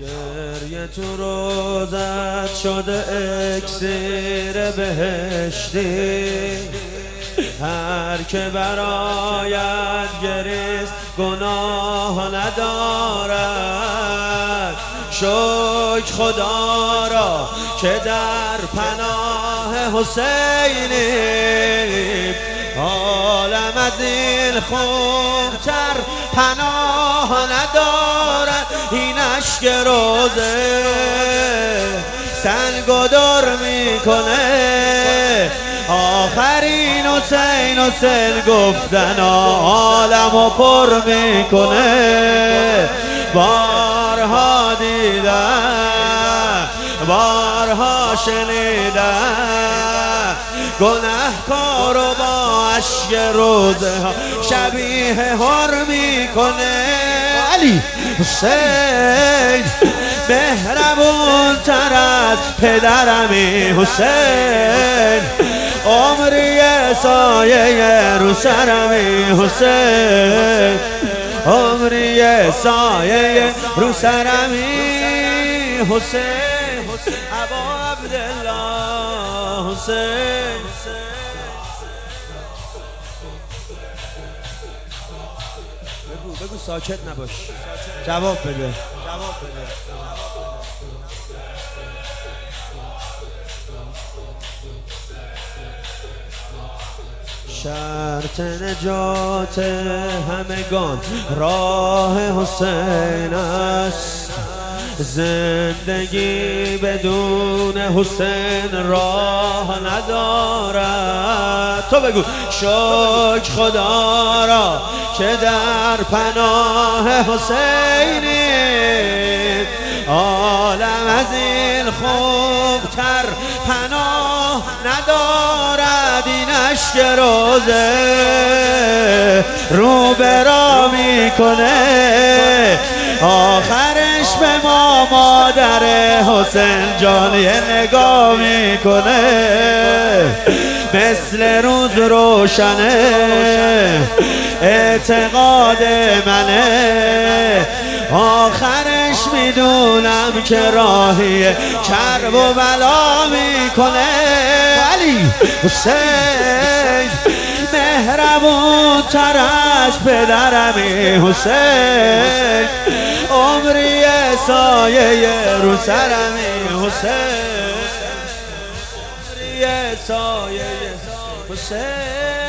گریه تو روزت شده اکسیر بهشتی، هر که برایت گریست گناه ندارد. شکر خدا را که در پناه حسینی، عالم از این خوبتر پناه ندارد. این اشک روزه سنگ و در میکنه، آخرین حسین حسین گفتن عالم و پر میکنه. بارها دیدم بارها شنیدم گنهکار و با اشک روزه ها شبیه هر میکنه. علی حسین مهربون تر از پدرمی، حسین عمری سایه رو سرمی، حسین عمری سایه رو سرمی، حسین ابا عبدالله حسین. بگو ساکت نباش، جواب بده. شرط نجات همگان راه حسین است، زندگی بدون حسین راه ندارد. تو بگو شکر خدا را که در پناه حسینی، عالم از این خوبتر پناه ندارد. این اشک روزه رو برا میکنه، آخرش به ما مادر حسین جان یه نگاه میکنه. مثل روز روشنه اعتقاد منه، آخرش میدونم که راهی کرب و بلا میکنه. علی حسین مهربون تر از پدرمی، حسین عمری سایه رو سرمی، حسین عمری سایه حسین.